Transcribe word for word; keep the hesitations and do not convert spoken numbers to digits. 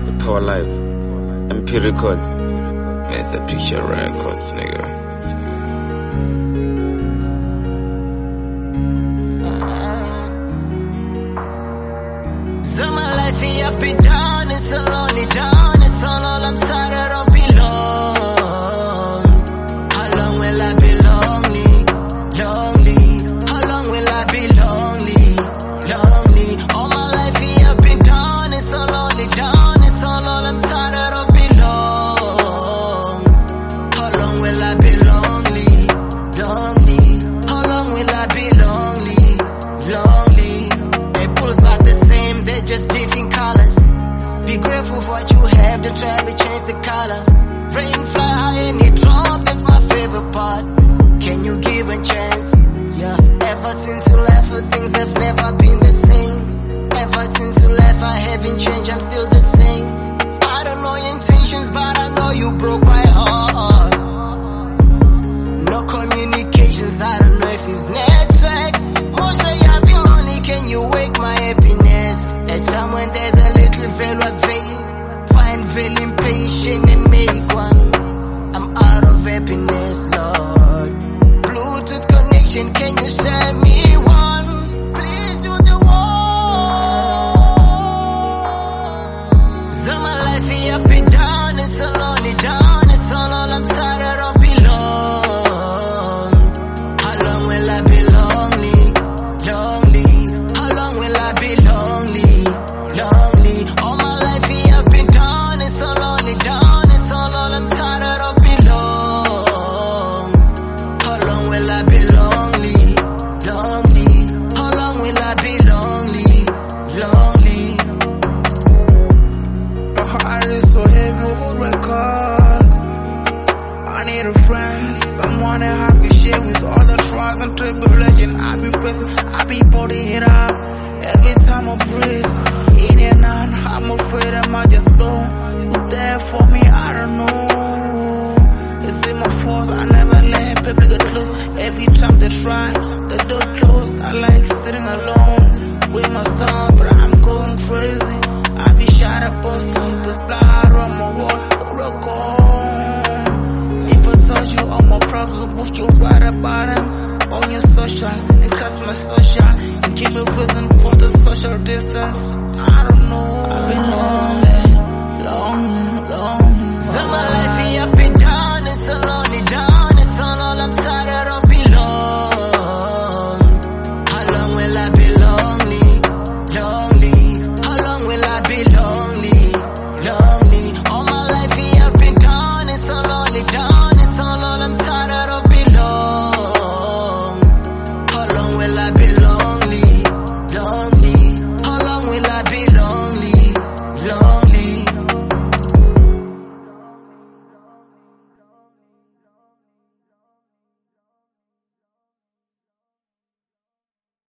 The Power Live, M P Records. It's a picture records, nigga. So my life be up and down, it's so lonely down, it's all, all I'm tired of belong. How long will I be lonely, lonely? How long will I be lonely, lonely? All my life be up and down, it's so lonely down, it's all, all I'm tired of belong. How long will I be lonely, lonely? How long will I be lonely, lonely? Apples are the same, they're just different colors. Be grateful for what you have, don't try to change the color. Rain fly high and it drop, that's my favorite part. Can you give a chance? Yeah. Ever since you left, things have never been the same. Ever since you left, I haven't changed, I'm still the same. I don't know your intentions, but I know you broke my heart. No communications, I don't know if it's network. Most say I've been lonely, can you wake my happiness? At time when there's a little veil of veil, find veil impatient and make one. I'm out of happiness, Lord. Bluetooth connection, can you send me one? Please, you the one. So my life be up and down, it's so lonely down, it's all, all I'm tired of belong. How long will I be lonely, lonely? How long will I be lonely, lonely? All my life be up and down, it's so lonely down, it's all, all I'm tired of belong. How long will I be lonely, lonely? How long will I be lonely, lonely? My heart is so heavy with record. I need a friend, someone that I can share with all the trials and tribulation I be facing. I be putting it up every time I breathe. In and out, I'm afraid